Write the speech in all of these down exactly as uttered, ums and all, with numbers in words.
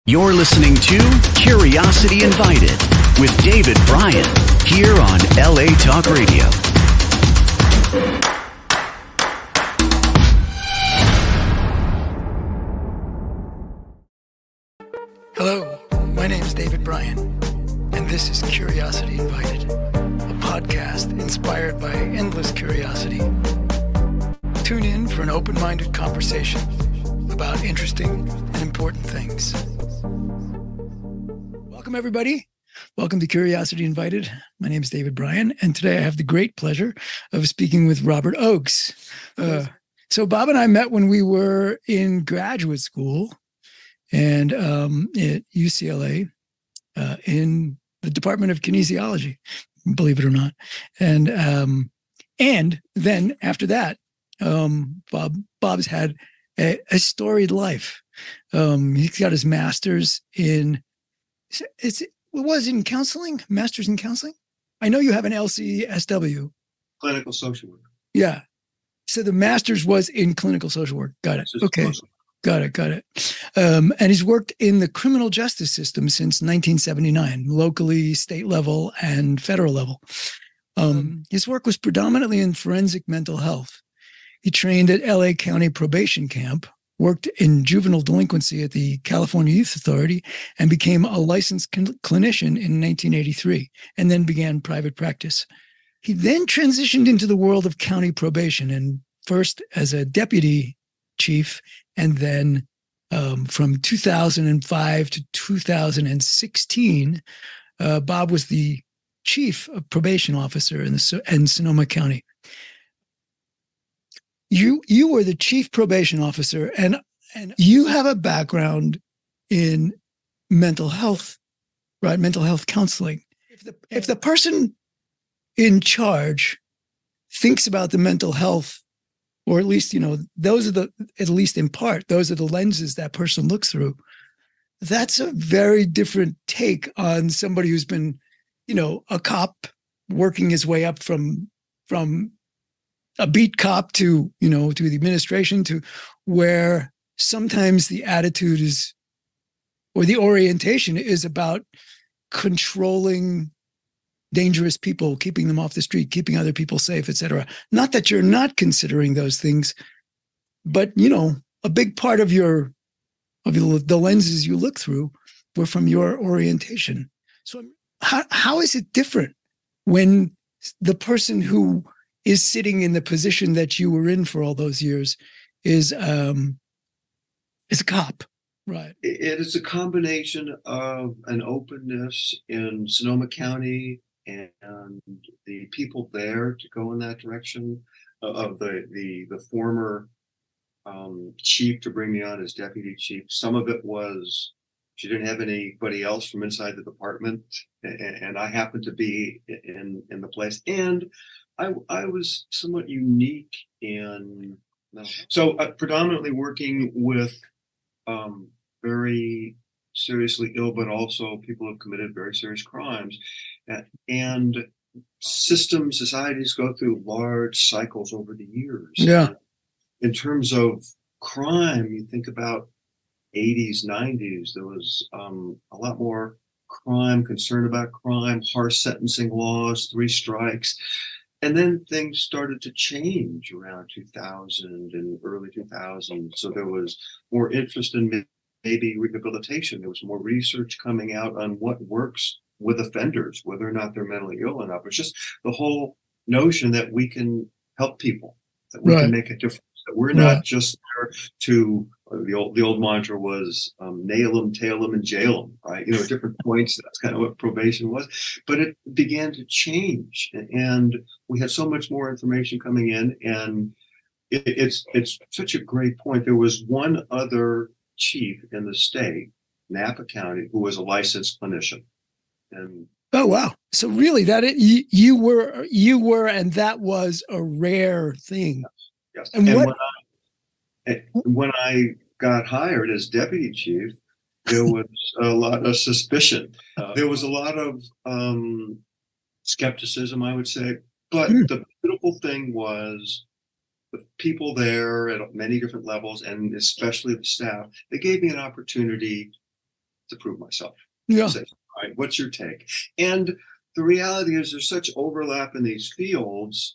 You're listening to Curiosity Invited with David Bryan here on L A Talk Radio. Hello, my name is David Bryan, and this is Curiosity Invited, a podcast inspired by endless curiosity. Tune in for an open-minded conversation about interesting and important things. Welcome, everybody. Welcome to Curiosity Invited. My name is David Bryan, and today I have the great pleasure of speaking with Robert Oakes. Uh, so Bob and I met when we were in graduate school and um, at U C L A uh, in the Department of Kinesiology, believe it or not. And um, and then after that, um, Bob Bob's had a, a storied life. Um, he's got his master's in, it's, it was in counseling, master's in counseling. I know you have an L C S W. Clinical social work. Yeah. So the master's was in clinical social work. Got it. Okay. Got it. Got it. Um, and he's worked in the criminal justice system since nineteen seventy-nine, locally, state level, and federal level. Um, his work was predominantly in forensic mental health. He trained at L A County Probation Camp, worked in juvenile delinquency at the California Youth Authority, and became a licensed cl- clinician in nineteen eighty-three, and then began private practice. He then transitioned into the world of county probation, and first as a deputy chief, and then um, from two thousand five to two thousand sixteen, uh, Bob was the chief of probation officer in the in Sonoma County. You you were the chief probation officer, and and you have a background in mental health, right? Mental health counseling. If the if the person in charge thinks about the mental health, or at least, you know, those are the, at least in part, those are the lenses that person looks through. That's a very different take on somebody who's been, you know, a cop working his way up from from a beat cop to, you know, to the administration, to where sometimes the attitude is, or the orientation is about controlling dangerous people, keeping them off the street, keeping other people safe, et cetera. Not that you're not considering those things, but, you know, a big part of your, of the lenses you look through were from your orientation. So how how is it different when the person who is sitting in the position that you were in for all those years is um, is a cop, right? It is a combination of an openness in Sonoma County and the people there to go in that direction, of the the the former um, chief to bring me on as deputy chief. Some of it was she didn't have anybody else from inside the department, and, and I happened to be in in the place, and I I was somewhat unique in no, so uh, predominantly working with um, very seriously ill, but also people who have committed very serious crimes. Uh, and systems, societies go through large cycles over the years. Yeah. And in terms of crime, you think about eighties, nineties, there was um, a lot more crime, concern about crime, harsh sentencing laws, three strikes. And then things started to change around two thousand and early two thousands. So there was more interest in maybe rehabilitation. There was more research coming out on what works with offenders, whether or not they're mentally ill enough. It's just the whole notion that we can help people, that we Right. can make a difference, that we're Right. not just there to, uh, the old the old mantra was um, nail them, tail them, and jail them, right? You know, at different points, that's kind of what probation was. But it began to change, and we had so much more information coming in, and it, it's it's such a great point. There was one other chief in the state, Napa County, who was a licensed clinician. And oh, wow. So really that it, you, you were, you were, and that was a rare thing. yes, And and what- when I and when I got hired as deputy chief, there was a lot of suspicion. Uh, there was a lot of um, skepticism, I would say. But Mm. the beautiful thing was the people there at many different levels, and especially the staff, they gave me an opportunity to prove myself. Yeah. Say, all right, what's your take? And the reality is there's such overlap in these fields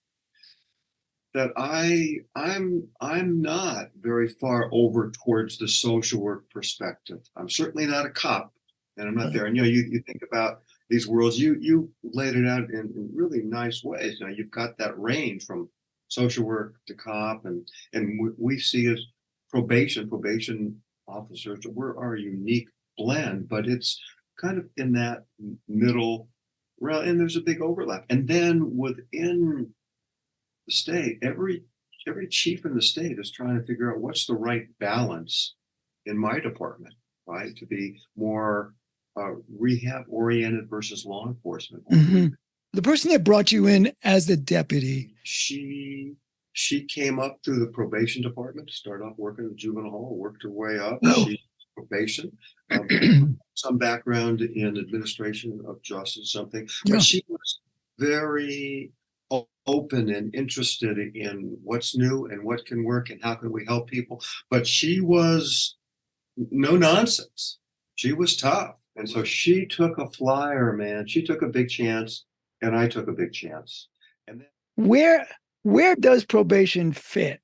that I I'm I'm not very far over towards the social work perspective. I'm certainly not a cop, and I'm not there. And you know, you, you think about these worlds, you you laid it out in, in really nice ways. Now you've got that range from social work to cop, and and we, we see as probation, probation officers, we're our unique blend, but it's kind of in that middle realm, and there's a big overlap. And then within the state, every every chief in the state is trying to figure out what's the right balance in my department, right? To be more uh, rehab oriented versus law enforcement. Mm-hmm. The person that brought you in as the deputy, she she came up through the probation department, started off working in juvenile hall, worked her way up. Oh. She probation, um, some background in administration of justice, something, but Yeah. she was very open and interested in what's new and what can work and how can we help people. But she was no nonsense. She was tough. And so she took a flyer, man. She took a big chance, and I took a big chance. And then where where does probation fit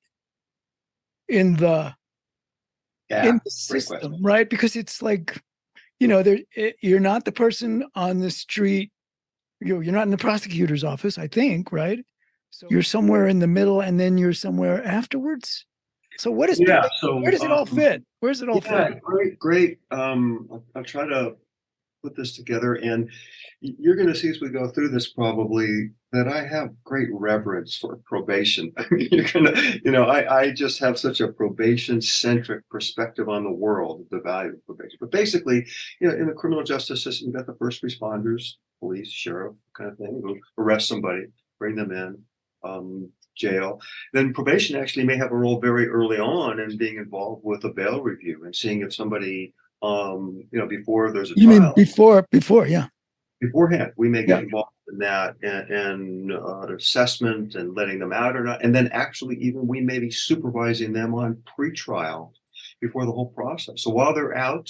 in the yeah, in the great system, question. right? Because it's like, you know, there it, you're not the person on the street. You're, you're not in the prosecutor's office, I think, right? So you're somewhere in the middle, and then you're somewhere afterwards. So what is Yeah, so where does it all um, fit? Where does it all yeah, fit? great, great. Um, I'll, I'll try to put this together, and you're going to see as we go through this probably that I have great reverence for probation. I mean, you're gonna, you know, I, I just have such a probation-centric perspective on the world, the value of probation. But basically, you know, in the criminal justice system, you've got the first responders, police, sheriff, kind of thing, who arrest somebody, bring them in, um, jail. Then probation actually may have a role very early on in being involved with a bail review and seeing if somebody, um, you know, before there's a You trial. mean before, before, yeah. Beforehand, we may get Yeah. involved in that and, and uh, assessment and letting them out or not. And then actually even we may be supervising them on pretrial before the whole process. So while they're out,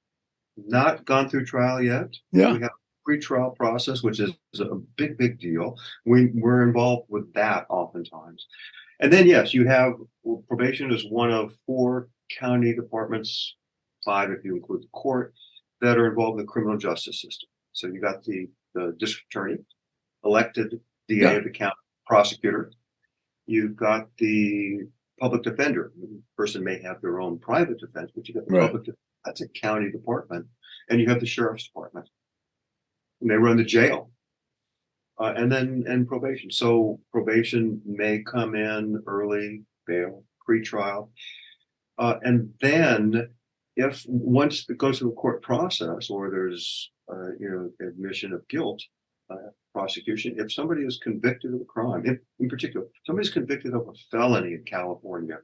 not gone through trial yet, Yeah. we have a pretrial process, which is, is a big, big deal. We, we're involved with that oftentimes. And then, yes, you have well, probation is one of four county departments, five if you include the court, that are involved in the criminal justice system. So you got the, the district attorney, elected D A Yeah. of the county, prosecutor. You've got the public defender. The person may have their own private defense, but you got the Right. public defender. That's a county department. And you have the sheriff's department. And they run the jail. Uh, and then and probation. So probation may come in early, bail, pre-trial. Uh, and then if once it goes through a court process or there's uh, you know admission of guilt, uh, prosecution, if somebody is convicted of a crime, in, in particular, somebody's convicted of a felony in California,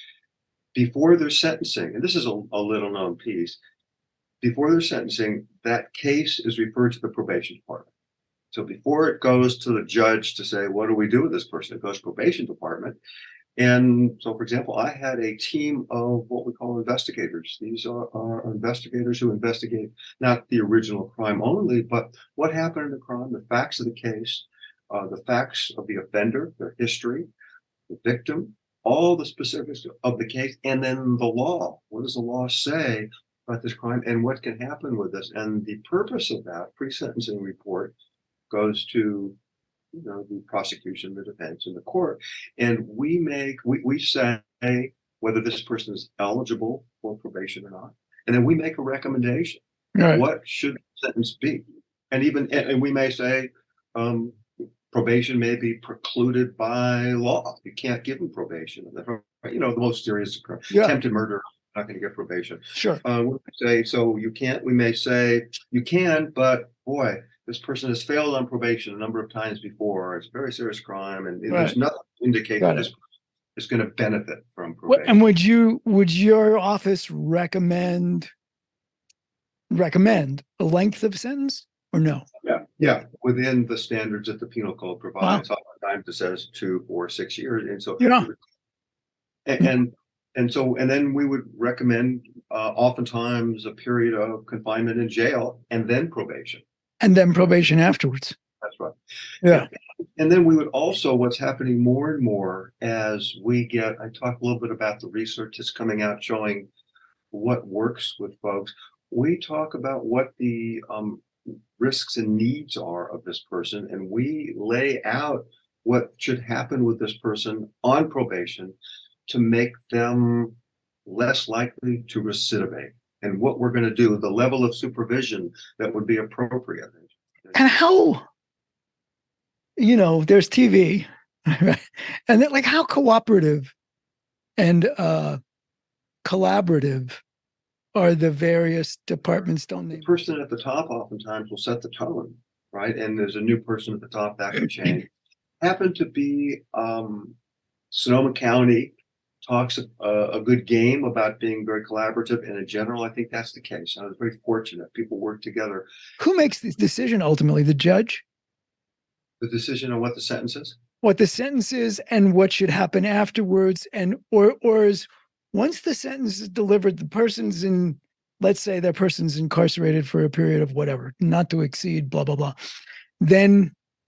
before their sentencing, and this is a, a little known piece, before their sentencing, that case is referred to the probation department. So before it goes to the judge to say, what do we do with this person? It goes to probation department. And so, for example, I had a team of what we call investigators. These are, are investigators who investigate not the original crime only, but what happened in the crime, the facts of the case, uh, the facts of the offender, their history, the victim, all the specifics of the case, and then the law. What does the law say about this crime and what can happen with this? And the purpose of that pre-sentencing report goes to you know, the prosecution, the defense, and the court. And we make, we, we say whether this person is eligible for probation or not. And then we make a recommendation. Right. What should the sentence be? And even, and we may say, um, probation may be precluded by law. You can't give them probation. You know, the most serious crime, Yeah. attempted murder, not going to get probation. Sure. Uh, we say, so you can't, we may say, you can, but boy, this person has failed on probation a number of times before. It's a very serious crime, and Right. there's nothing to indicate Got that it. this person is going to benefit from What, probation. and would you would your office recommend recommend a length of sentence or no? yeah, yeah, within the standards that the penal code provides. Oftentimes it says two, four, six years, and so Yeah. and, and and so, and then we would recommend uh, oftentimes a period of confinement in jail and then probation. And then probation afterwards. That's right. Yeah. And, and then we would also, what's happening more and more as we get, I talk a little bit about the research that's coming out showing what works with folks. We talk about what the um, risks and needs are of this person, and we lay out what should happen with this person on probation to make them less likely to recidivate, and what we're going to do, the level of supervision that would be appropriate. And how, you know, there's T V, right? And then, like, how cooperative and uh, collaborative are the various departments, don't they? The person at the top oftentimes will set the tone, right? And there's a new person at the top that can change. Happened to be um, Sonoma County talks a, a good game about being very collaborative, and in general, I think that's the case. I was very fortunate. People work together. Who makes this decision ultimately? The judge? The decision on what the sentence is? What the sentence is and what should happen afterwards, and or or is once the sentence is delivered, the person's in, let's say that person's incarcerated for a period of whatever, not to exceed, blah, blah, blah. Then,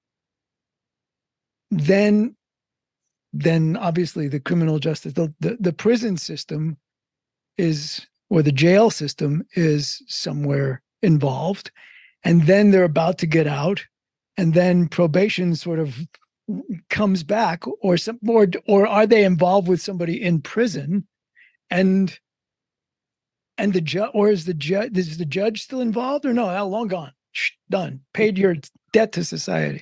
then, then obviously the criminal justice, the, the, the prison system is, or the jail system is somewhere involved. And then they're about to get out. And then probation sort of comes back, or some, or, or are they involved with somebody in prison? And and the judge, or is the judge, is the judge still involved, or no? How long gone? Shh, done. Paid your debt to society.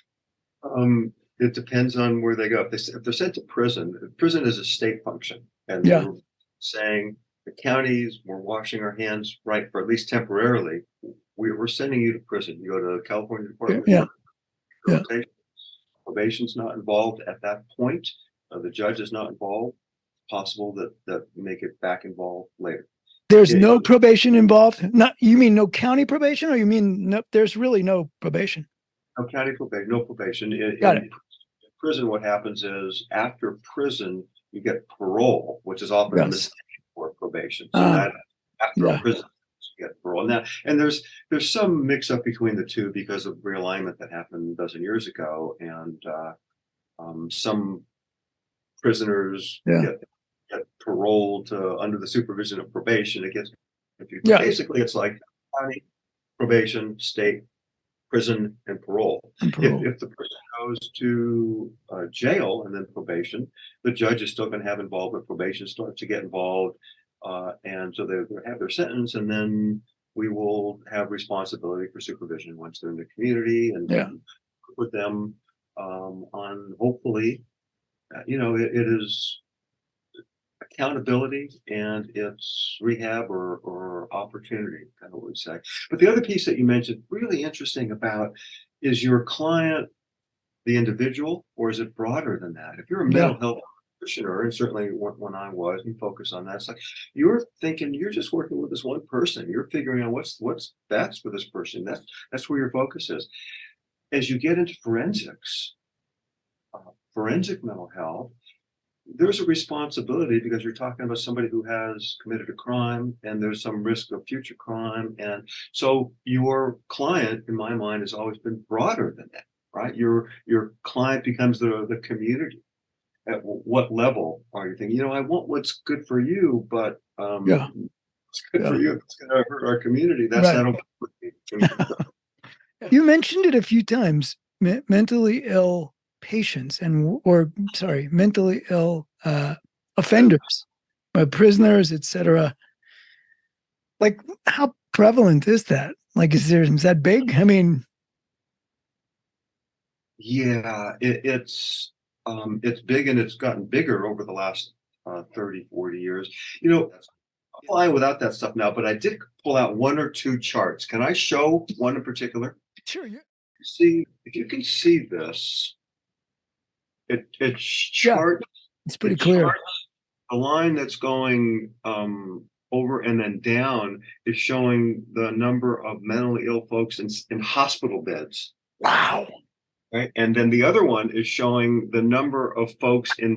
Um, it depends on where they go. If, they, if they're sent to prison, prison is a state function, and yeah. we're saying the counties, we're washing our hands, right, for at least temporarily. We, we're sending you to prison. You go to the California Department yeah. of yeah. yeah. Probation's not involved at that point. Uh, the judge is not involved. Possible that that make it back involved later. There's yeah, no probation involved. Not, you mean no county probation, or you mean no? There's really no probation. No county probation, no probation. In, Got in it. prison, what happens is after prison you get parole, which is often yes. a mistake for probation. So uh, that after yeah. a prison you get parole. Now, and there's there's some mix up between the two because of realignment that happened a dozen years ago, and uh, um, some prisoners yeah. get. Get paroled to, under the supervision of probation. It gets confused. Yeah. Basically, it's like county, probation, state, prison, and parole. And parole. If, if the person goes to uh, jail and then probation, the judge is still going to have involvement. Probation starts to get involved, uh, and so they have their sentence, and then we will have responsibility for supervision once they're in the community, and yeah. put them um, on. Hopefully, uh, you know, it, it is. Accountability, and it's rehab or, or opportunity, kind of what we say. But the other piece that you mentioned, really interesting about, is your client the individual, or is it broader than that? If you're a mental yeah. health practitioner, and certainly when I was, we focus on that, it's like you're thinking you're just working with this one person. You're figuring out what's what's best for this person. That's that's where your focus is. As you get into forensics, uh, forensic mental health, there's a responsibility because you're talking about somebody who has committed a crime, and there's some risk of future crime. And so your client, in my mind, has always been broader than that, right? Your your client becomes the, the community. At what level are you thinking, you know, I want what's good for you, but um, yeah. what's good yeah. for you, it's going to hurt our community. That's right. not You mentioned it a few times, me- mentally ill patients and or sorry mentally ill uh offenders, uh, prisoners, etc. Like, how prevalent is that? Like, is there is that big? I mean, yeah, it, it's um it's big, and it's gotten bigger over the last uh thirty, forty years. You know, I'm flying without that stuff now, but I did pull out one or two charts. Can I show one in particular? Sure. Yeah. See, if you can see this. It it charts. Yeah, it's pretty it clear. The line that's going um, over and then down is showing the number of mentally ill folks in, in hospital beds. Wow. Right, and then the other one is showing the number of folks in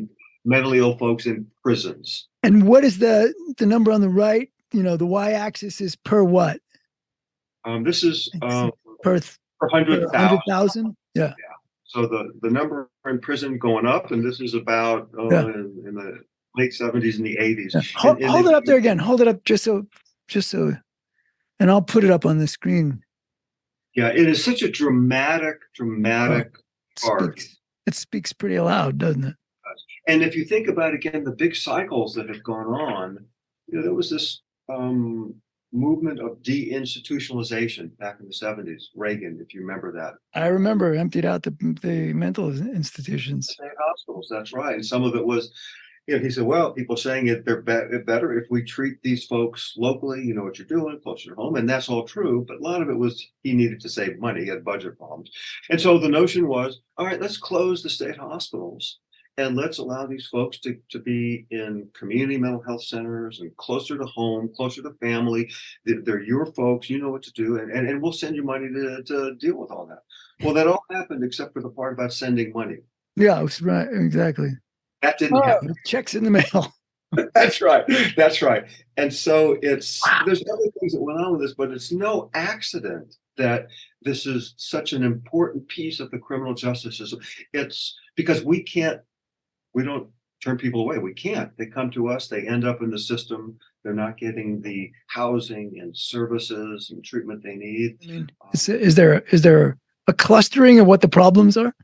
mentally ill folks in prisons. And what is the the number on the right? You know, the y-axis is per what? Um, this is um, per per hundred hundred thousand. thousand. Yeah. Yeah. So the the number in prison going up, and this is about uh, Yeah. in, in the late seventies and the eighties. Yeah. Hold, and, and hold it, it up there again. Hold it up just so, just so, and I'll put it up on the screen. Yeah, it is such a dramatic, dramatic oh, part. Speaks, it speaks pretty loud, doesn't it? And if you think about, again, the big cycles that have gone on, you know, there was this um, movement of deinstitutionalization back in the seventies, Reagan, if you remember that. I remember emptied out the, the mental institutions. State hospitals, that's right. And some of it was, you know, he said, well, people saying it, they're be- better if we treat these folks locally, you know what you're doing, closer to home. And that's all true. But a lot of it was he needed to save money, he had budget problems. And so the notion was, all right, let's close the state hospitals. And let's allow these folks to, to be in community mental health centers and closer to home, closer to family. They're, they're your folks, you know what to do, and, and, and we'll send you money to, to deal with all that. Well, that all happened except for the part about sending money. Yeah, that's right, exactly. That didn't oh, happen. Checks in the mail. That's right. That's right. And so it's, there's other things that went on with this, but it's no accident that this is such an important piece of the criminal justice system. It's because we can't, we don't turn people away. We can't. They come to us, they end up in the system. They're not getting the housing and services and treatment they need. I mean, is, is there is there a clustering of what the problems are?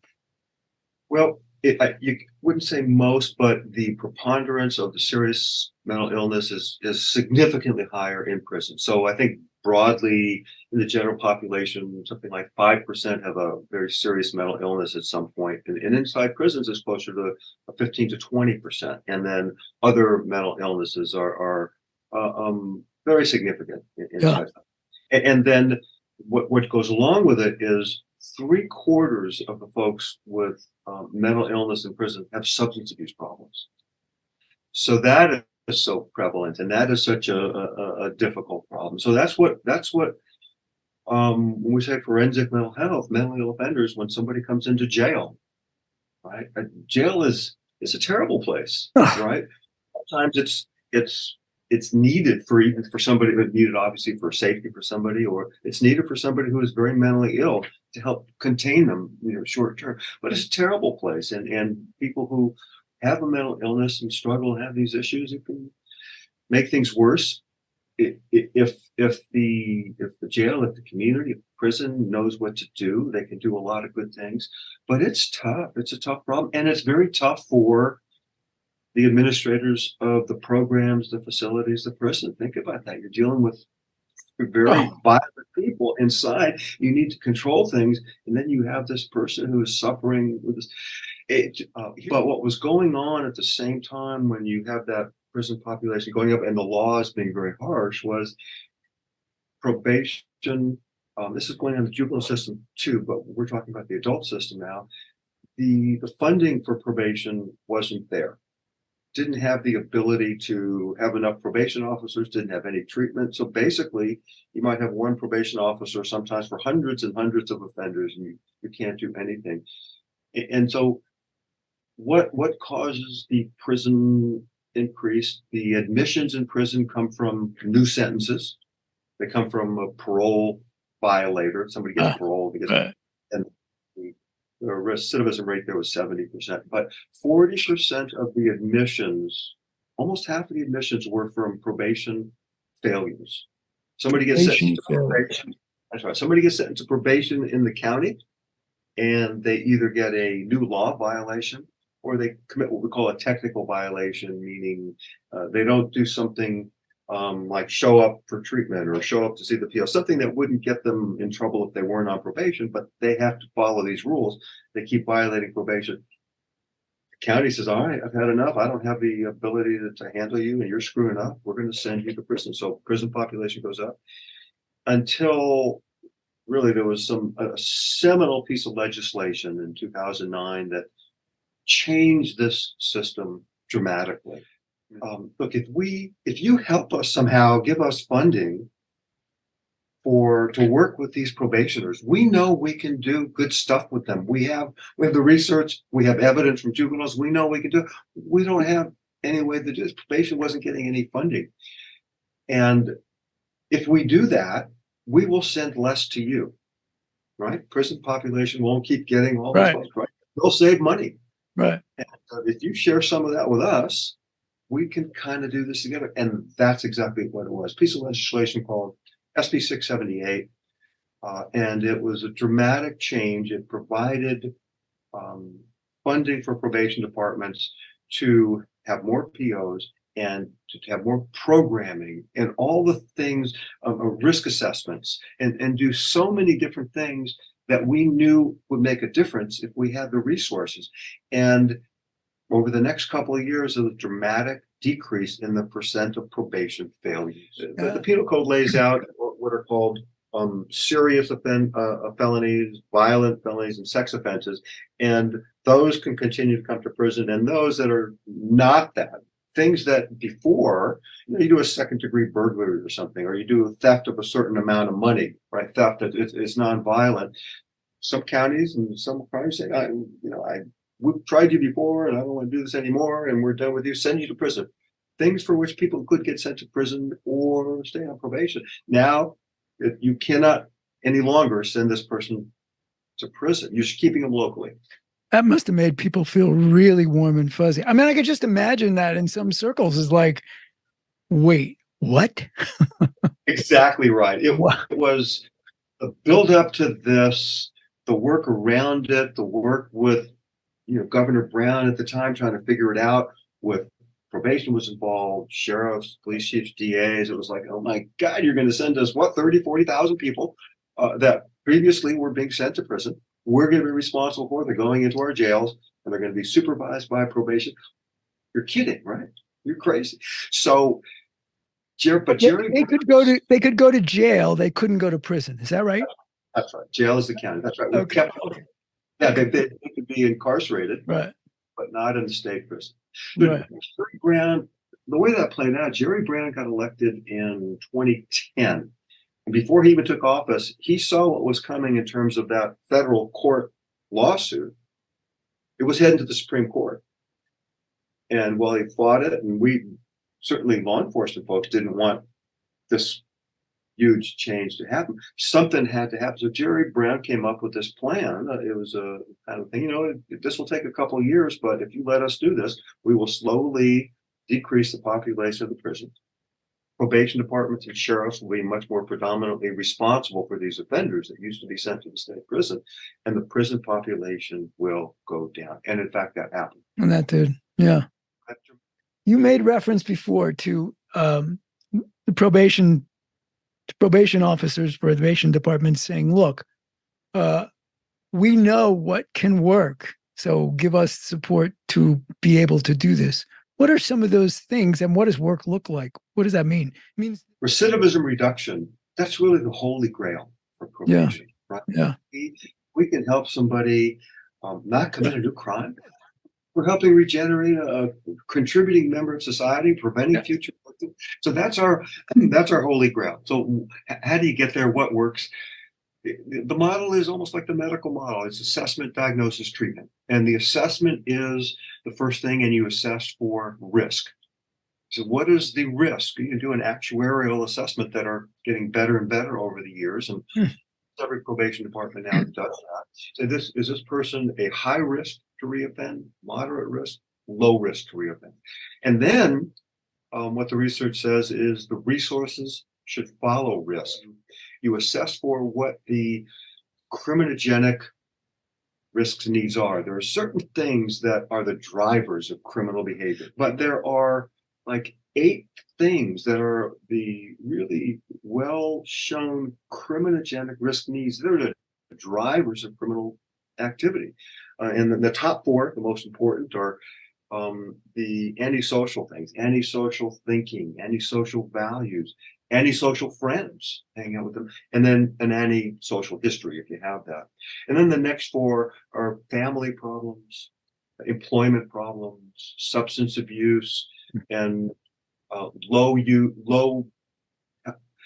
Well, it, I, you wouldn't say most, but the preponderance of the serious mental illness is, is significantly higher in prison. So I think broadly in the general population, something like five percent have a very serious mental illness at some point. And, and inside prisons is closer to fifteen to twenty percent. And then other mental illnesses are, are uh, um, very significant inside. Yeah. And, and then what, what goes along with it is three quarters of the folks with um, mental illness in prison have substance abuse problems. So that is so prevalent, and that is such a, a, a difficult problem. So that's what that's what um, when we say forensic mental health, mentally ill offenders, when somebody comes into jail, right? Jail is is a terrible place, right? Sometimes it's it's it's needed for even for somebody who's needed obviously for safety for somebody, or it's needed for somebody who is very mentally ill to help contain them, you know, short term. But it's a terrible place, and and people who have a mental illness and struggle and have these issues, it can make things worse. It, it, if if the if the jail, if the community, if the prison knows what to do, they can do a lot of good things. But it's tough. It's a tough problem, and it's very tough for the administrators of the programs, the facilities, the prison. Think about that. You're dealing with very oh. violent people inside. You need to control things, and then you have this person who is suffering with this. It, uh, but what was going on at the same time when you have that prison population going up and the laws being very harsh was probation. Um, this is going on the juvenile system too, but we're talking about the adult system now. The, the funding for probation wasn't there. Didn't have the ability to have enough probation officers, didn't have any treatment. So basically, you might have one probation officer sometimes for hundreds and hundreds of offenders, and you, you can't do anything. And so what what causes the prison increase? The admissions in prison come from new sentences. They come from a parole violator. Somebody gets uh, parole because uh, and the, the recidivism rate there was seventy percent. But forty percent of the admissions, almost half of the admissions were from probation failures. Somebody gets sentenced to probation. That's right. Somebody gets sentenced to probation in the county, and they either get a new law violation or they commit what we call a technical violation, meaning uh, they don't do something um, like show up for treatment or show up to see the P O, something that wouldn't get them in trouble if they weren't on probation, but they have to follow these rules. They keep violating probation. The county says, all right, I've had enough. I don't have the ability to, to handle you, and you're screwing up. We're going to send you to prison. So prison population goes up until really there was some a seminal piece of legislation in two thousand nine that change this system dramatically. Um, look, if we, if you help us somehow, give us funding, for to work with these probationers. We know we can do good stuff with them. We have we have the research, we have evidence from juveniles. We know we can do it. We don't have any way to do this. Probation wasn't getting any funding. And if we do that, we will send less to you, right? Prison population won't keep getting all Right. this, right? They'll save money. Right. And uh, if you share some of that with us, we can kind of do this together. And that's exactly what it was. Piece of legislation called S B six seventy-eight. Uh, and it was a dramatic change. It provided um, funding for probation departments to have more P Os and to have more programming and all the things of, of risk assessments and, and do so many different things that we knew would make a difference if we had the resources. And over the next couple of years, a dramatic decrease in the percent of probation failures. The, the Penal Code lays out what are called um, serious offend, uh, felonies, violent felonies, and sex offenses, and those can continue to come to prison. And those that are not that, things that before, you know, you do a second degree burglary or something, or you do a theft of a certain amount of money, right? Theft is, is non-violent. Some counties and some crimes say, I, you know, I we've tried you before and I don't want to do this anymore and we're done with you, send you to prison. Things for which people could get sent to prison or stay on probation. Now, if you cannot any longer send this person to prison, you're keeping them locally. That must have made people feel really warm and fuzzy. I mean, I could just imagine that in some circles is like, wait, what? Exactly right. It, Wow. it was the build up to this, the work around it, the work with you know, Governor Brown at the time trying to figure it out with probation was involved, sheriffs, police chiefs, D As. It was like, oh my God, you're going to send us what, thirty, forty thousand people uh, that previously were being sent to prison. We're going to be responsible for. They're going into our jails and they're going to be supervised by probation. You're kidding, right? You're crazy. So, Jer- but Jerry, they, they could go to they could go to jail. They couldn't go to prison. Is that right? That's right. Jail is the county. That's right. We Okay. kept, yeah, they, they, they could be incarcerated, Right. but not in the state prison. But Right. Jerry Brown, the way that played out, Jerry Brown got elected in twenty ten. And before he even took office, he saw what was coming in terms of that federal court lawsuit. It was heading to the Supreme Court. And while he fought it, and we certainly law enforcement folks didn't want this huge change to happen, something had to happen. So Jerry Brown came up with this plan. Uh, it was a kind of thing, you know, it, this will take a couple of years, but if you let us do this, we will slowly decrease the population of the prisons. Probation departments and sheriffs will be much more predominantly responsible for these offenders that used to be sent to the state prison, and the prison population will go down. And in fact, that happened. And that did. Yeah. You made reference before to um, the probation probation officers, probation departments saying, look, uh, we know what can work. So give us support to be able to do this. What are some of those things and what does work look like? What does that mean? It means recidivism reduction. That's really the holy grail for probation, yeah. right? Yeah. We, we can help somebody um, not commit a new crime. We're helping regenerate a, a contributing member of society, preventing yeah. future. So that's our that's our holy grail. So how do you get there? What works? The model is almost like the medical model. It's assessment, diagnosis, treatment. And the assessment is the first thing, and you assess for risk. So what is the risk? You can do an actuarial assessment that are getting better and better over the years. And hmm. every probation department now does that. So this is this person a high risk to reoffend, moderate risk, low risk to reoffend? And then um, what the research says is the resources should follow risk. You assess for what the criminogenic risks and needs are. There are certain things that are the drivers of criminal behavior, but there are like eight things that are the really well shown criminogenic risk needs. They're the drivers of criminal activity. Uh, and the, the top four, the most important, are um, the antisocial things, antisocial thinking, antisocial values, antisocial friends, hanging out with them, and then an antisocial history if you have that. And then the next four are family problems, employment problems, substance abuse, and uh, low you low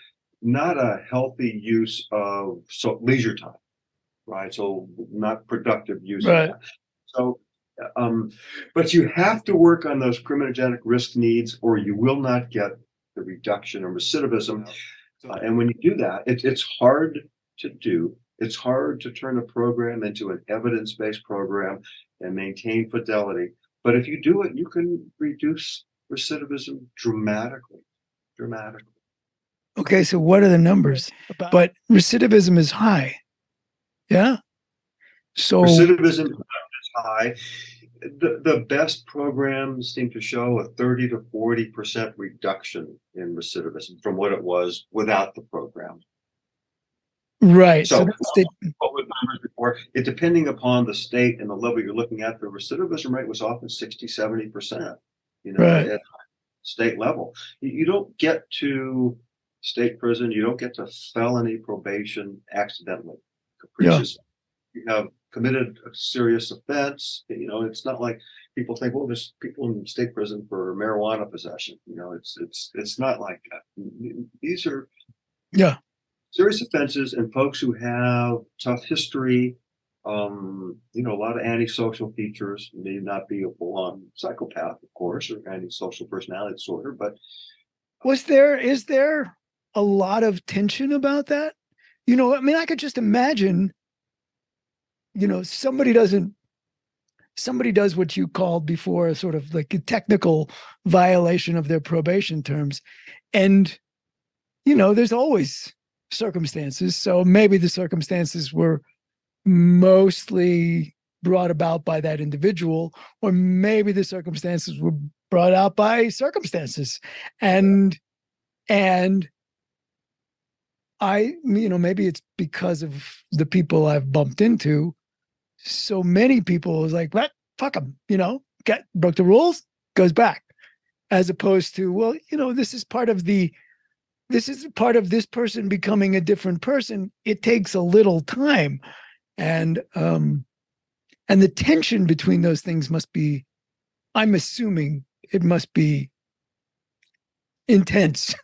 not a healthy use of so leisure time, right? So not productive use Right. of that. So, um, but you have to work on those criminogenic risk needs, or you will not get the reduction in recidivism. Uh, and when you do that, it, it's hard to do. It's hard to turn a program into an evidence-based program and maintain fidelity. But if you do it, you can reduce recidivism dramatically, dramatically. Okay, so what are the numbers? But recidivism is high. Yeah. So Recidivism is high. The, the best programs seem to show a thirty to forty percent reduction in recidivism from what it was without the program. right. So, So that's the, what were the numbers before? It depending upon the state and the level you're looking at, the recidivism rate was often sixty, seventy percent, you know, Right. at state level. You, you don't get to state prison, you don't get to felony probation accidentally, capriciously. You have committed a serious offense. You know, it's not like people think, well, there's people in state prison for marijuana possession. You know, it's it's it's not like that. These are yeah. serious offenses and folks who have tough history. Um, you know, a lot of antisocial features. May not be a full-on psychopath, of course, or antisocial personality disorder, but Was there, is there a lot of tension about that? You know, I mean, I could just imagine, you know, somebody doesn't, somebody does what you called before a sort of like a technical violation of their probation terms. And, you know, there's always circumstances. So maybe the circumstances were mostly brought about by that individual, or maybe the circumstances were brought out by circumstances. And, and I, you know, maybe it's because of the people I've bumped into. So many people was like, what? Fuck them, you know, get broke the rules, goes back. As opposed to, well, you know, this is part of the, this is part of this person becoming a different person. It takes a little time. And, um, and the tension between those things must be, I'm assuming it must be intense.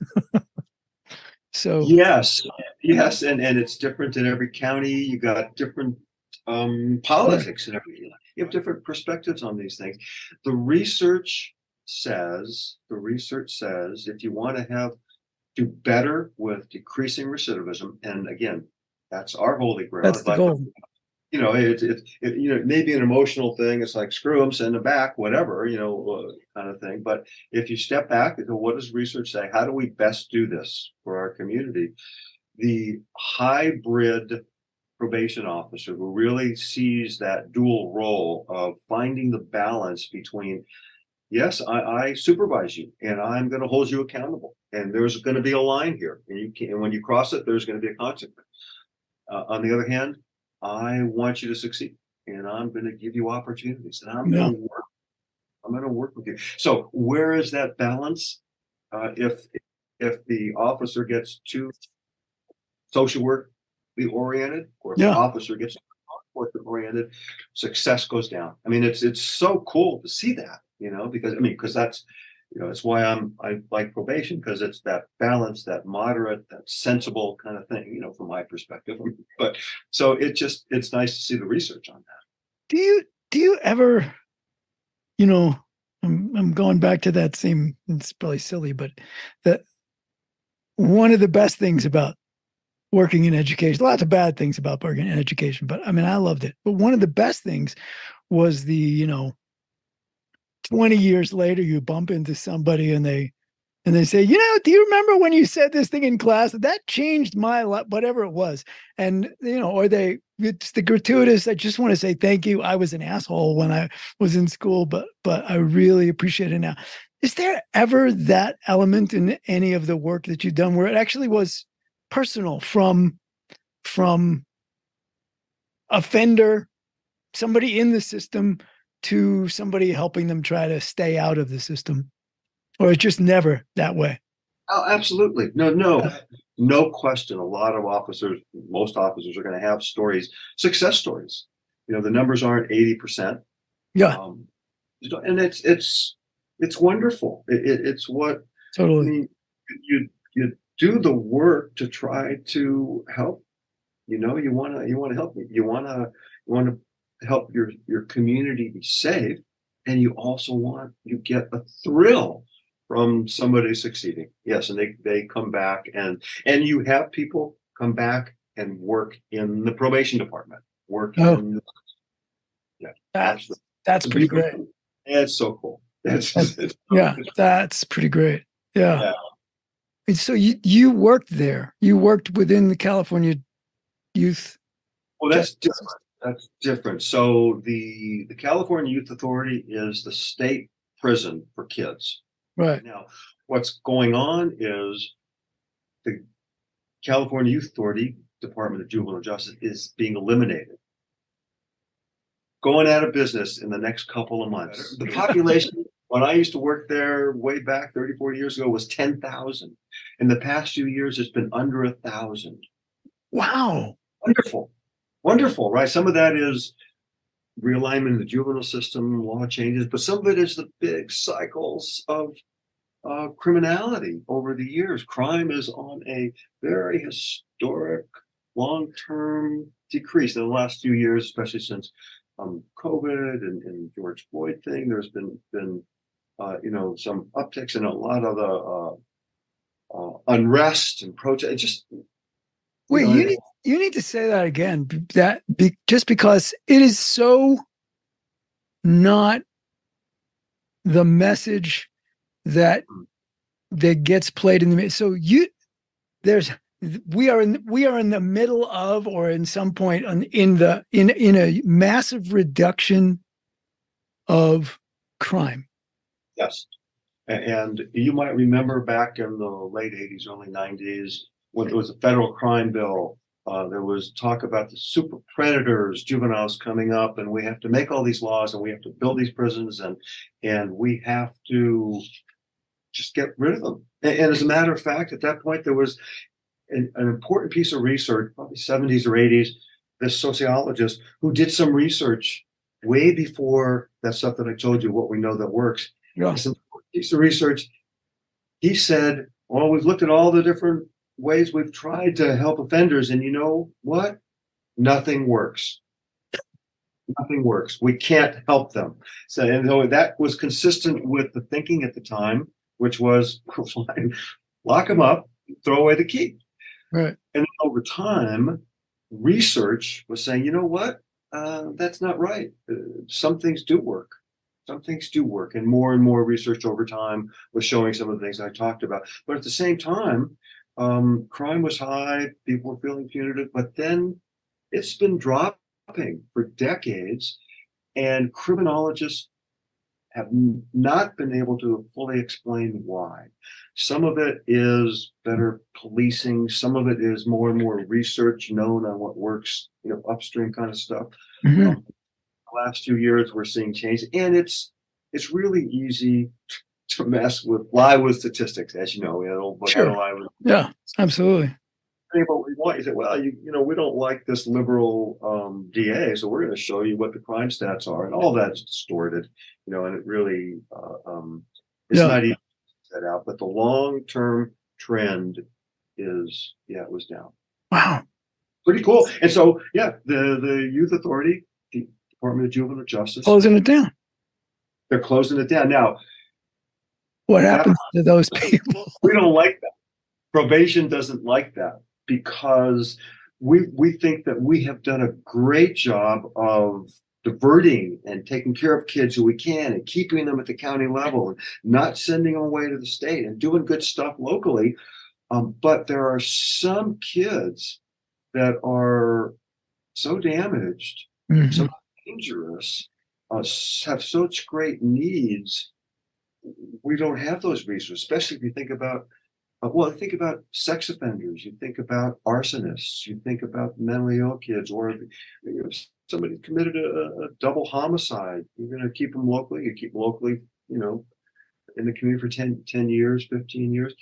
So yes, yes, and and it's different in every county. You got different um, politics and everything. You have different perspectives on these things. The research says, the research says, if you want to have do better with decreasing recidivism, and again, that's our holy grail. that's the Like, goal. you know, it's it, it, you know, maybe an emotional thing. It's like, screw them, send them back, whatever, you know, uh, kind of thing. But if you step back and go, what does research say? How do we best do this for our community? The hybrid probation officer who really sees that dual role of finding the balance between, yes, I, I supervise you and I'm going to hold you accountable. And there's going to be a line here. And you can, and when you cross it, there's going to be a consequence. Uh, on the other hand, I want you to succeed, and I'm going to give you opportunities, and I'm Yeah. going to work. I'm going to work with you. So where is that balance? Uh, if if the officer gets too social work oriented, or if Yeah. the officer gets too oriented, success goes down. I mean, it's it's so cool to see that, you know, because I mean, because that's, you know, it's why I'm I like probation, because it's that balance, that moderate, that sensible kind of thing, you know, from my perspective. But so it just it's nice to see the research on that. Do you, do you ever, you know, I'm, I'm going back to that same, it's probably silly, but that one of the best things about working in education, lots of bad things about working in education, but I mean, I loved it. But one of the best things was the, you know, twenty years later, you bump into somebody and they, and they say, you know, do you remember when you said this thing in class that changed my life, whatever it was? And, you know, or they, it's the gratuitous, I just want to say thank you. I was an asshole when I was in school, but, but I really appreciate it now. Is there ever that element in any of the work that you've done where it actually was personal, from, from offender, somebody in the system, to somebody helping them try to stay out of the system? Or it's just never that way? Oh, absolutely. No, no, no question. A lot of officers, most officers are going to have stories, success stories. You know, the numbers aren't eighty percent. Yeah, Um, and it's, it's, it's wonderful. It, it, it's what, I totally. mean, you, you do the work to try to help. You know, you want to you want to help. You want to you want to help your your community be safe, and you also want you get a thrill from somebody succeeding. Yes, and they they come back and and you have people come back and work in the probation department. Work Oh. in the, yeah, That's absolutely. that's pretty great. It's so cool. That's, That's- it's- Yeah, that's pretty great. Yeah. Yeah. And so you you worked there. You worked within the California Youth. Well, that's Justice. different. That's different. So the the California Youth Authority is the state prison for kids. Right. Now, what's going on is the California Youth Authority, Department of Juvenile Justice, is being eliminated. Going out of business in the next couple of months. The population, when I used to work there way back thirty, forty years ago, was ten thousand. In the past few years, it's been under a thousand. Wow. Wonderful. Wonderful, right? Some of that is realignment of the juvenile system, law changes, but some of it is the big cycles of uh, criminality over the years. Crime is on a very historic, long-term decrease in the last few years, especially since um, COVID and, and George Floyd thing. There's been been uh, you know some upticks in a lot of the uh, uh, unrest and protest. Just Wait, know, you need you need to say that again. b- That be, just because it is so not the message that that gets played in the mid- so you there's we are in we are in the middle of or in some point on, in the in in a massive reduction of crime. Yes. A- And you might remember back in the late eighties, early nineties, when there was a federal crime bill, uh, there was talk about the super predators, juveniles coming up, and we have to make all these laws and we have to build these prisons and and we have to just get rid of them. And, and as a matter of fact, at that point, there was an, an important piece of research, probably seventies or eighties, this sociologist who did some research way before that stuff that I told you, what we know that works. Yeah. Some piece of research. He said, well, we've looked at all the different ways we've tried to help offenders, and you know what? Nothing works. Nothing works. We can't help them. So, and so that was consistent with the thinking at the time, which was fine, lock them up, throw away the key. Right. And over time, research was saying, you know what? Uh, that's not right. Uh, some things do work. Some things do work. And more and more research over time was showing some of the things I talked about. But at the same time, um, crime was high. People were feeling punitive. But then it's been dropping for decades. And criminologists have n- not been able to fully explain why. Some of it is better policing. Some of it is more and more research known on what works, you know, upstream kind of stuff. Mhm. Um, the last few years, we're seeing change, and it's it's really easy to mess with, lie with statistics, as you know. We had an old book, Sure. How to Lie with Yeah, absolutely. Say what we want. You say, well, you you know, we don't like this liberal um, D A, so we're going to show you what the crime stats are, and all that's distorted, you know, and it really uh, um, it's Yeah. not easy to set out, but the long term trend is, yeah, it was down. Wow. Pretty cool. And so, yeah, the the Youth Authority, the Department of Juvenile Justice, Closing it down. they're closing it down now. What That- happens to those people? We don't like that. Probation doesn't like that because we we think that we have done a great job of diverting and taking care of kids who we can and keeping them at the county level and not sending them away to the state and doing good stuff locally. Um, but there are some kids that are so damaged, Mhm. so dangerous, uh, have such great needs. We don't have those resources, especially if you think about, uh, well, think about sex offenders. You think about arsonists. You think about mentally ill kids, or you know, somebody committed a, a double homicide. You're going to keep them locally. You keep them locally, you know, in the community for ten, ten years, fifteen years.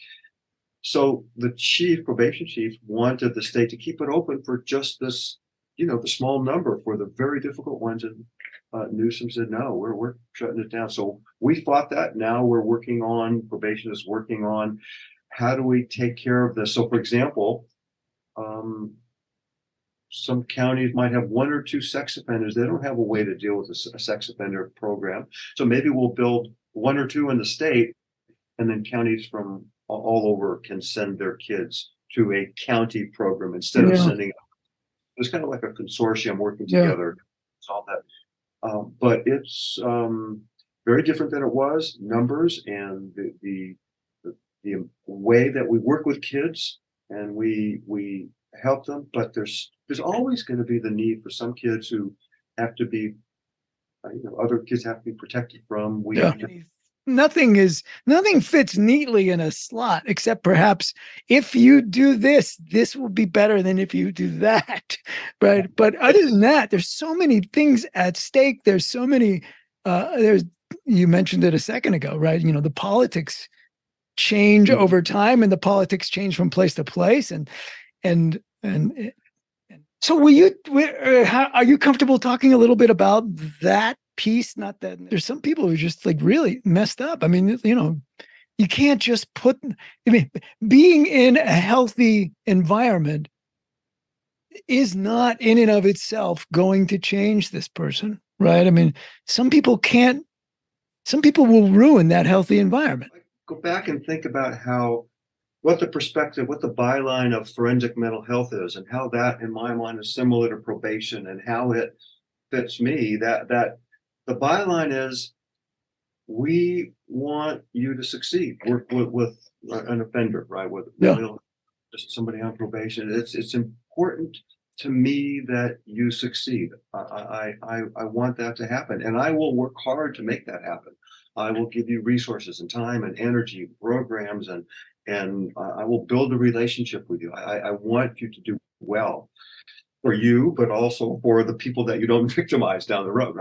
So the chief, probation chief, wanted the state to keep it open for just this, you know, the small number, for the very difficult ones. And uh, Newsom said, no, we're we're shutting it down. So we fought that. Now we're working on, probation is working on how do we take care of this? So, for example, um, some counties might have one or two sex offenders. They don't have a way to deal with a, a sex offender program. So maybe we'll build one or two in the state, and then counties from all over can send their kids to a county program instead Yeah. of sending. It's kind of like a consortium working Yeah. together to solve that. Um, but it's um, very different than it was. Numbers and the, the the the way that we work with kids and we we help them. But there's there's always going to be the need for some kids who have to be, uh, you know, other kids have to be protected from. We Yeah. have to, Nothing is nothing fits neatly in a slot, except perhaps if you do this, this will be better than if you do that, right? But other than that, there's so many things at stake. There's so many. Uh, there's you mentioned it a second ago, right? You know, the politics change Mhm. over time, and the politics change from place to place, and and and. and so, will you? Uh, how, are you comfortable talking a little bit about that piece? Not that there's some people who are just like really messed up. I mean, you know, you can't just put, I mean, being in a healthy environment is not in and of itself going to change this person, right? I mean, some people can't, some people will ruin that healthy environment. go back and think about how what the perspective, what the byline of forensic mental health is, and how that, in my mind, is similar to probation, and how it fits me. That that the byline is, we want you to succeed. Work with, with an offender, right? With Yeah. you know, just somebody on probation. It's it's important to me that you succeed. I, I I I want that to happen, and I will work hard to make that happen. I will give you resources and time and energy, programs, and and I will build a relationship with you. I, I want you to do well for you, but also for the people that you don't victimize down the road, right?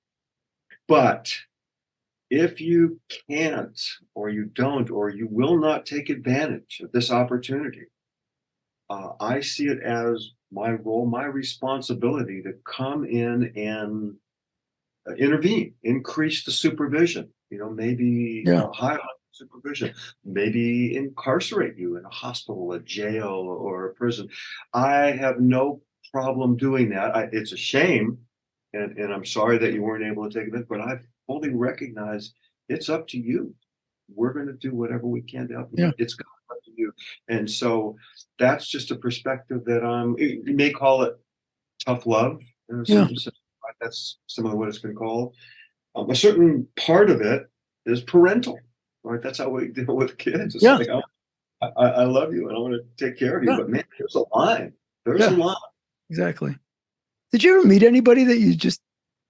But if you can't, or you don't, or you will not take advantage of this opportunity, uh, I see it as my role, my responsibility to come in and uh, intervene, increase the supervision, you know, maybe Yeah. uh, highlight supervision, maybe incarcerate you in a hospital, a jail, or a prison. I have no problem doing that. I, it's a shame, and, and I'm sorry that you weren't able to take it, but I fully recognize it's up to you. We're going to do whatever we can to help you. Yeah. It's up to you. And so that's just a perspective that um you may call it tough love. In a Yeah. certain sense, right? That's some of what it's been called. Um, a certain part of it is parental, right? That's how we deal with kids. It's Yeah. like, oh, I, I love you and I want to take care of you, Yeah. but man, there's a line. There's Yeah. a line. Exactly. Did you ever meet anybody that you just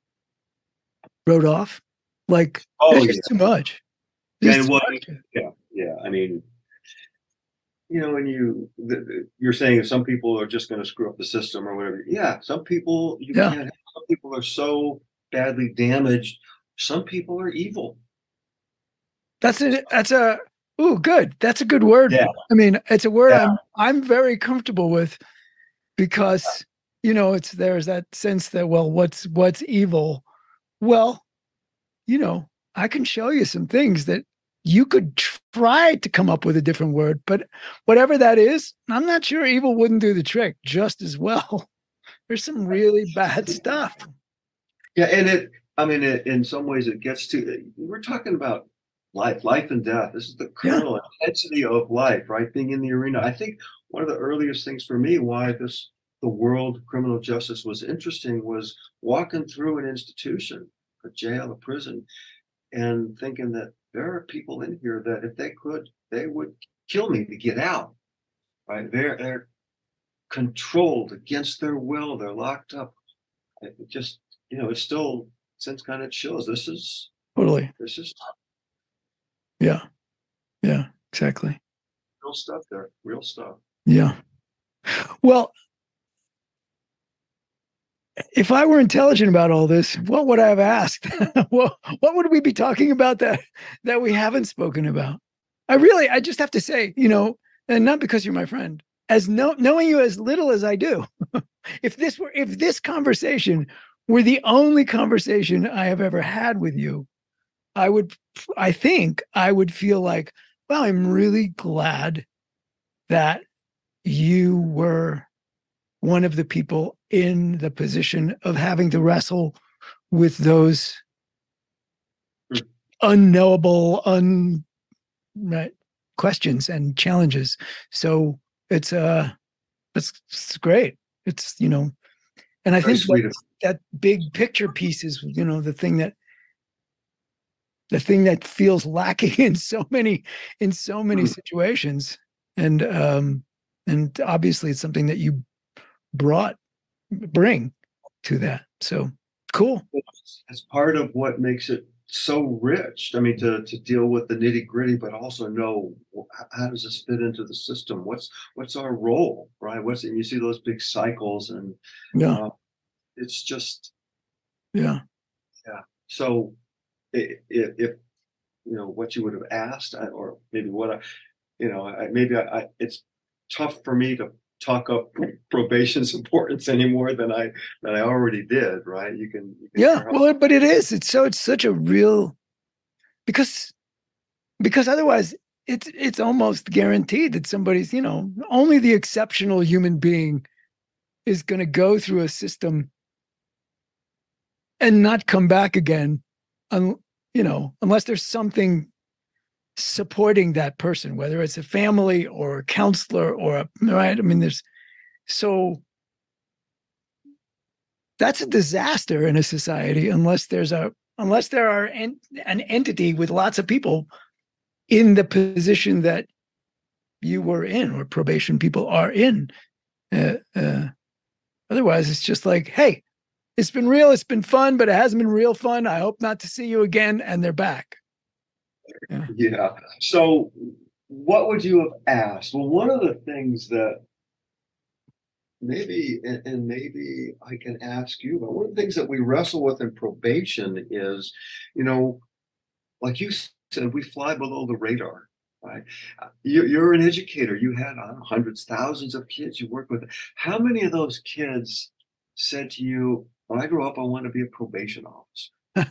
wrote off? Like, Oh, that's yeah. just too much. Yeah, Just and too what- much. Yeah, yeah. I mean, you know, when you the, the- you're saying some people are just going to screw up the system or whatever. Yeah, some people you Yeah. can't. Some people are so badly damaged. Some people are evil. That's a that's a ooh, good. That's a good word. Yeah. I mean, it's a word Yeah. I'm I'm very comfortable with, because you know, it's there's that sense that, well, what's what's evil? Well, you know, I can show you some things that you could try to come up with a different word, but whatever that is, I'm not sure evil wouldn't do the trick just as well. There's some really bad stuff. Yeah, and it. I mean, it, in some ways, it gets to. We're talking about life, life and death. This is the criminal intensity of life, right? Being in the arena. I think one of the earliest things for me, why this the world of criminal justice was interesting, was walking through an institution, a jail, a prison, and thinking that there are people in here that if they could, they would kill me to get out. Right? They're they're controlled against their will. They're locked up. It just, you know, it still sends kind of chills. This is Totally. this is Yeah. Yeah, exactly. real stuff there. Real stuff. Yeah. Well, if I were intelligent about all this, what would I have asked? Well, what would we be talking about that that we haven't spoken about? I really, I just have to say, you know, and not because you're my friend, as no, knowing you as little as I do, if this were, if this conversation were the only conversation I have ever had with you, I would, I think I would feel like well, I'm really glad that you were one of the people in the position of having to wrestle with those Hmm. unknowable, un right, questions and challenges. So it's uh it's, it's great. It's, you know, and I Very think sweet that of that big picture piece is, you know, the thing that the thing that feels lacking in so many in so many Hmm. situations. And um and obviously it's something that you brought bring to that. So cool. It's part of what makes it so rich. I mean, to to deal with the nitty gritty, but also know wh- how does this fit into the system? What's what's our role, right? What's and you see those big cycles, and Yeah. uh, it's just Yeah. yeah. So if, if you know what you would have asked, I- or maybe what I, you know, I, maybe I, I, it's tough for me to talk up probation's importance any more than I than I already did, right? You can you can Yeah. hear how Well, but it is. It's so it's such a real because because otherwise it's it's almost guaranteed that somebody's, you know, only the exceptional human being is going to go through a system and not come back again, un, you know, unless there's something supporting that person, whether it's a family or a counselor or a right. I mean, there's so that's a disaster in a society unless there's a unless there are en, an entity with lots of people in the position that you were in or probation people are in. Uh, uh, otherwise, it's just like, hey, it's been real, it's been fun, but it hasn't been real fun. I hope not to see you again, and they're back. Yeah. yeah. So, what would you have asked? Well, one of the things that maybe, and, and maybe I can ask you, but one of the things that we wrestle with in probation is, you know, like you said, we fly below the radar, right? Uh, You're, you're an educator. You had I don't know, hundreds, thousands of kids you work with. How many of those kids said to you, when I grow up, I want to be a probation officer,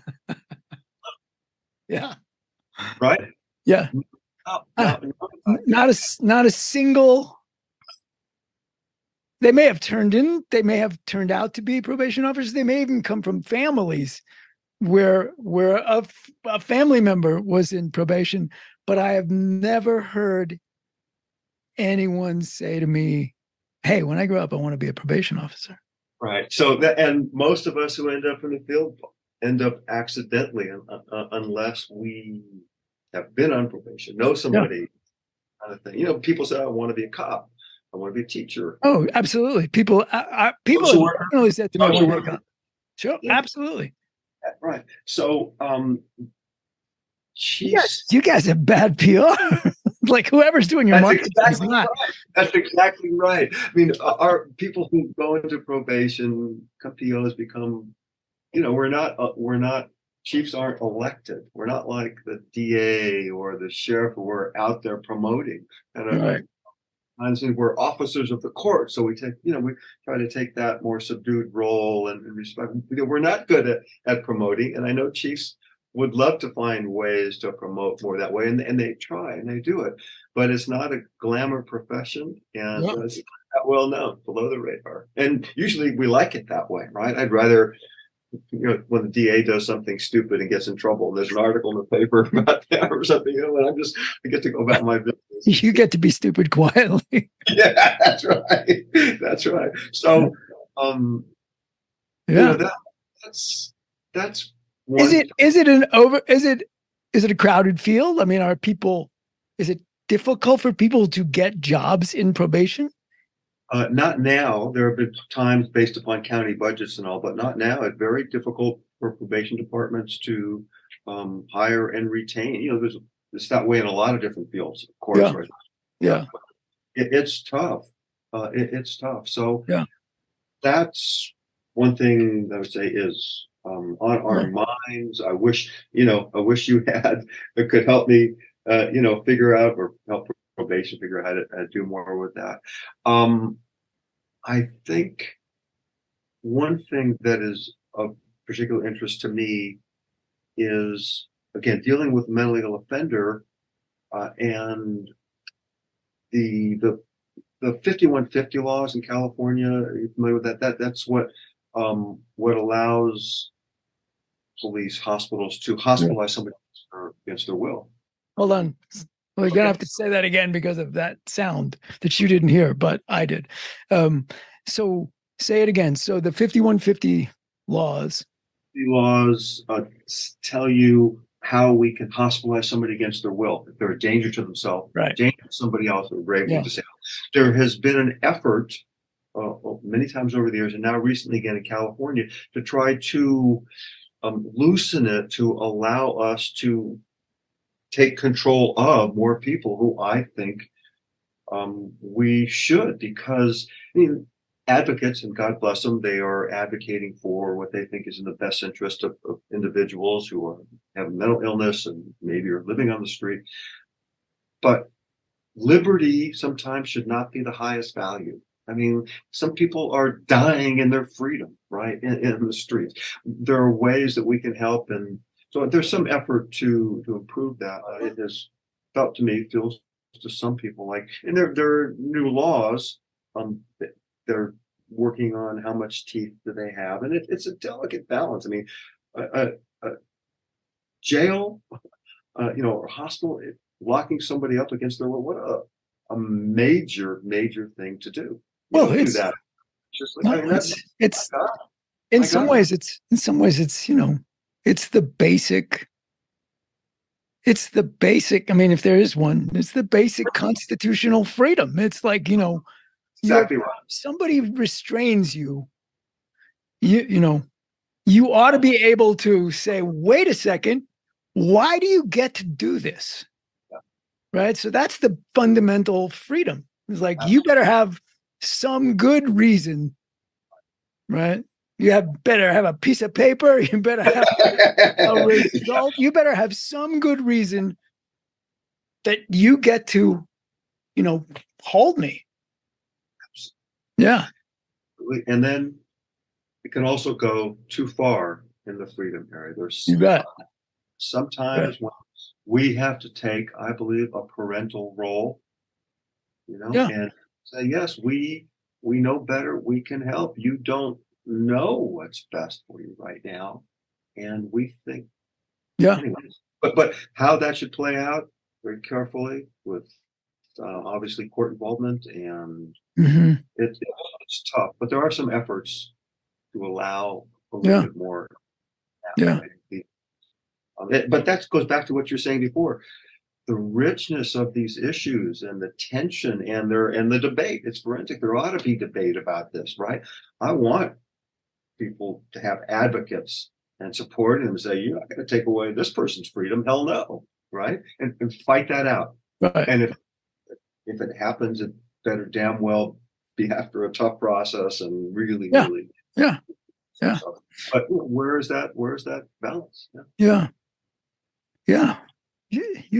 Yeah. right? Yeah. No, Ah, no, no, not a not a single. They may have turned in. They may have turned out to be probation officers. They may even come from families where where a, a family member was in probation, but I have never heard anyone say to me, "Hey, when I grow up, I want to be a probation officer." right. So that, and most of us who end up in the field end up accidentally, uh, uh, unless we have been on probation, know Yeah. somebody, kind of thing. You know, people say, I want to be a cop. I want to be a teacher. Oh, absolutely. People, I, I, people Social have worker. definitely said to me, "I want Social to be a worker. cop." Sure, Yeah, absolutely. right. So, um, You guys, she's you guys have bad P R. Like whoever's doing your that's marketing is exactly not. right. That's exactly right. I mean, uh, our people who go into probation, P Os become, you know, we're not, uh, we're not, chiefs aren't elected. We're not like the D A or the sheriff who are out there promoting. And uh, Right. honestly, we're officers of the court, so we take, you know, we try to take that more subdued role and, and respect. You know, we're not good at, at promoting, and I know chiefs would love to find ways to promote more that way, and, and they try and they do it, but it's not a glamour profession, and Yeah. uh, it's not that well known, below the radar. And usually we like it that way, right? I'd rather, you know, when the D A does something stupid and gets in trouble, and there's an article in the paper about that or something, you know, and I'm just, I get to go about my business. You get to be stupid quietly. Yeah, that's right. That's right. So, um, you know, Yeah. that that's that's Is one. it is it an over is it is it a crowded field? I mean, are people is it difficult for people to get jobs in probation? Uh, not now. There have been times based upon county budgets and all, but not now. It's very difficult for probation departments to um, hire and retain. You know, there's it's that way in a lot of different fields, of course. Yeah. Right? Yeah. It, it's tough. Uh, it, it's tough. So Yeah. that's one thing I would say is um, on our Yeah. minds. I wish, you know, I wish you had that could help me, uh, you know, figure out or help probation figure out how to, how to do more with that. Um, I think one thing that is of particular interest to me is again dealing with mentally ill offender. uh, and the the the fifty-one fifty laws in California. Are you familiar with that? That that's what um, what allows police, hospitals to hospitalize somebody against their will. Hold on. We're Okay. gonna have to say that again because of that sound that you didn't hear, but I did. Um, so say it again. So the fifty-one fifty laws. The laws uh, s- tell you how we can hospitalize somebody against their will if they're a danger to themselves, Right. danger to somebody else, or gravely Yeah. disabled. There has been an effort uh, many times over the years, and now recently again in California, to try to um, loosen it to allow us to take control of more people who I think um, we should, because I mean, advocates, and God bless them, they are advocating for what they think is in the best interest of, of individuals who are have mental illness and maybe are living on the street. But liberty sometimes should not be the highest value. I mean, some people are dying in their freedom, right, in, in the streets. There are ways that we can help, and so there's some effort to to improve that. Uh, it has felt to me, feels to some people like, and there there are new laws. Um, they're working on how much teeth do they have, and it, it's a delicate balance. I mean, a, a, a jail, uh, you know, or hospital, it, locking somebody up against their will. What a a major major thing to do. You Well, don't do it's that. Just like, no, I mean, that's, it's it's God, in my some God. ways it's in some ways it's you know it's the basic. It's the basic. I mean, if there is one, it's the basic constitutional freedom. It's like you know, you're, Exactly right. somebody restrains you. You you know, you ought to be able to say, wait a second, why do you get to do this? Yeah. Right. So that's the fundamental freedom. It's like you better have some good reason, right? You have better have a piece of paper, you better have a result, you better have some good reason that you get to, you know, hold me. Yeah. And then it can also go too far in the freedom area. There's You bet. sometimes Right. when we have to take, I believe, a parental role, you know, Yeah. and say, yes, we we know better, we can help. You don't know what's best for you right now. And we think, Yeah. anyways. But but how that should play out very carefully with uh, obviously court involvement, and hmm it, it's tough. But there are some efforts to allow a little Yeah. bit more. Yeah. Um, it- but that goes back to what you're saying before. The richness of these issues and the tension and their and the debate. It's forensic. There ought to be debate about this, right? I want people to have advocates and support and say, you're not going to take away this person's freedom. Hell no, right? And, and fight that out. Right. And if if it happens, it better damn well be after a tough process and really, Yeah. really. Yeah. Yeah. But where is that? Where is that balance? Yeah. Yeah. Yeah. You, you,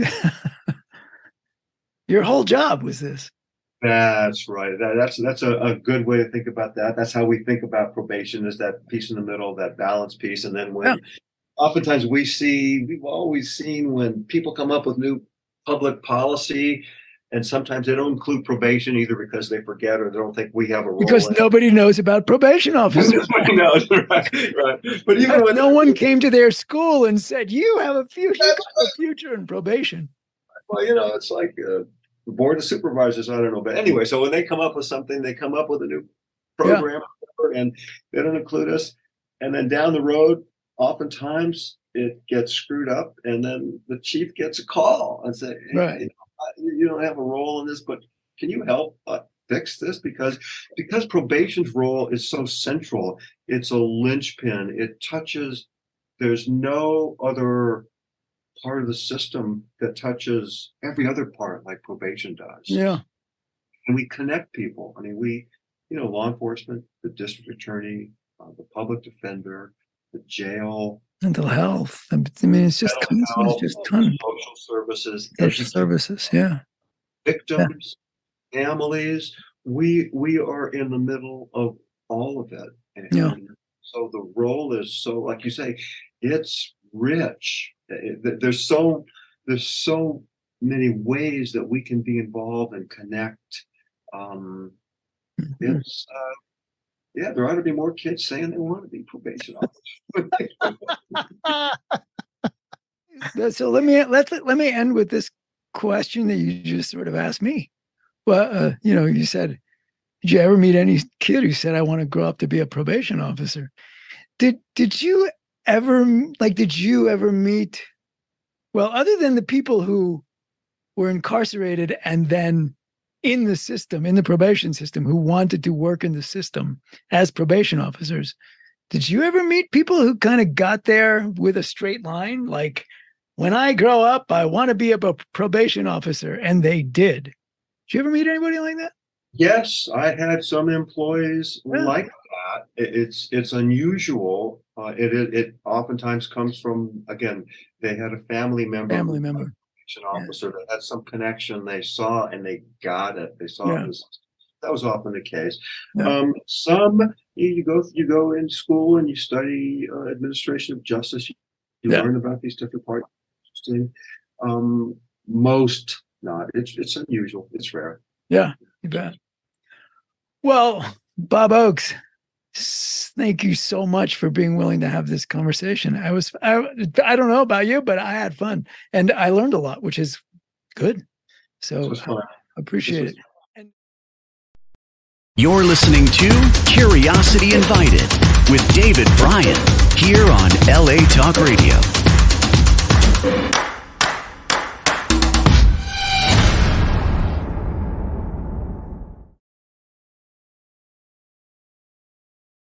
your whole job was this. That's right. That, that's that's a, a good way to think about that. That's how we think about probation, is that piece in the middle, that balance piece. And then when Yeah. oftentimes we see, we've always seen when people come up with new public policy, and sometimes they don't include probation either because they forget or they don't think we have a role Because in nobody knows about probation it. officers. No, right, right. But even when No one came to their school and said, you have a future, you That's got a future in probation. well, you know, it's like uh, the board of supervisors. I don't know, but anyway, so when they come up with something, they come up with a new program, and they don't include us. And then down the road, oftentimes it gets screwed up, and then the chief gets a call and say, "Hey, Right. you know, you don't have a role in this, but can you help uh, fix this?" Because because probation's role is so central. It's a linchpin. It touches. There's no other part of the system that touches every other part like probation does. Yeah. And we connect people. I mean, we, you know, law enforcement, the district attorney, uh, the public defender, the jail, Mental health. I mean, it's just, mental it's health, just ton. social services, Social education, services. Yeah. victims, families. We we are in the middle of all of it. And Yeah. so the role is so, like you say, it's rich. It- it- there's so there's so many ways that we can be involved and connect. Um, it's, uh, yeah, there ought to be more kids saying they want to be probation officers. So let me let let me end with this question that you just sort of asked me. Well, uh, you know, you said, did you ever meet any kid who said, "I want to grow up to be a probation officer"? Did did you ever like? Did you ever meet? Well, other than the people who were incarcerated and then in the system, in the probation system, who wanted to work in the system as probation officers, did you ever meet people who kind of got there with a straight line? Like, when I grow up, I want to be a probation officer, and they did. Did you ever meet anybody like that? Yes, I had some employees yeah. like that. It, it's it's unusual. Uh, it, it it oftentimes comes from, again, they had a family member, family member, an officer yeah. that had some connection. They saw and they got it. They saw yeah. it. Was, that was often the case. Yeah. Um, some you, you go you go in school and you study uh, administration of justice. You, you yeah. learn about these different parts. Um, most not. It's it's unusual. It's rare. Yeah, you bet. Well, Bob Oakes, thank you so much for being willing to have this conversation. I was, I, I don't know about you, but I had fun and I learned a lot, which is good. So I appreciate it. And- You're listening to Curiosity Invited with David Bryan here on L A Talk Radio.